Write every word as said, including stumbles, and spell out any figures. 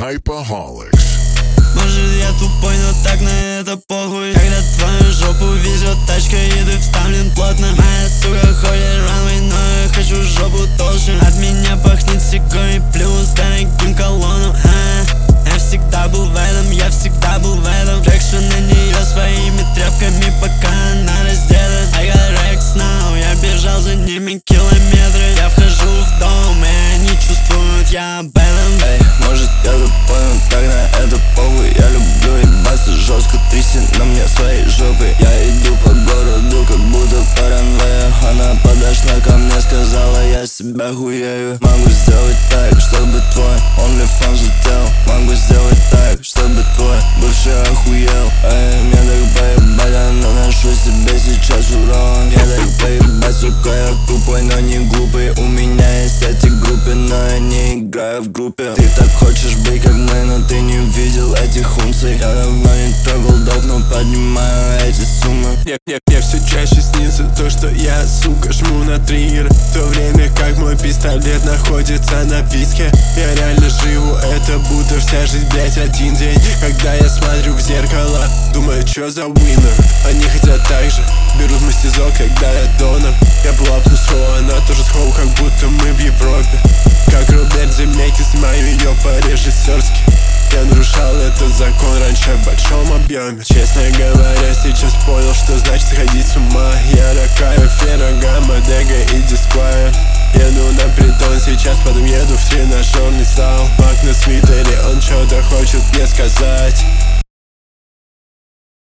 Hypaholics. Может я тупой, но так на это похуй. Когда твою жопу везет тачка, и ты вставлен плотно. Моя сука ходит ранвей, но я хочу жопу толще. От меня пахнет секой и плюс дорогим колонном. а, Я всегда был в этом, я всегда был в этом. Флекшу на нее своими тряпками, пока она раздета. I got Rex now, я бежал за ними километры. Я вхожу в дом, и они чувствуют, я об этом. Эй, может я тупой, но так на это похуй. Я люблю ебаться жестко, тряси на мне своей жопой. Я иду по городу, как будто паранойя. Она подошла ко мне, сказала, я себя хуею. Могу сделать так, чтобы твой OnlyFans улетел. Могу сделать так, чтобы твой бывший охуел. Эй, мне так поебать, я наношу себе сейчас урон. Я так поебать, сука, я тупой, но не глупый. У меня есть эти группы, но я не играю в группе. Ты так хочешь быть как мы, но ты не видел этих унций. Я давно не трогал долг, но поднимаю эти суммы. Мне, мне, мне все чаще снится то, что я, сука, жму на триггер, в то время как мой пистолет находится на писке. Я реально живу, это будто вся жизнь, блять, один день. Когда я смотрю в зеркало, думаю, чё за winner. Они хотят так же, берут мастизок, когда я донор. Я плапну шоу, она тоже схол, как будто мы в Европе. Как Роберт Землекис, снимаю ее по-режиссерски. Я нарушал этот закон раньше в большом объеме. Честно говоря, сейчас понял, что значит сходить с ума. Я ракаю Фера, Гамма, Дега и Дисквайр. Еду на притон сейчас, потом еду в тренажерный зал. Мак на свитере, он что-то хочет мне сказать.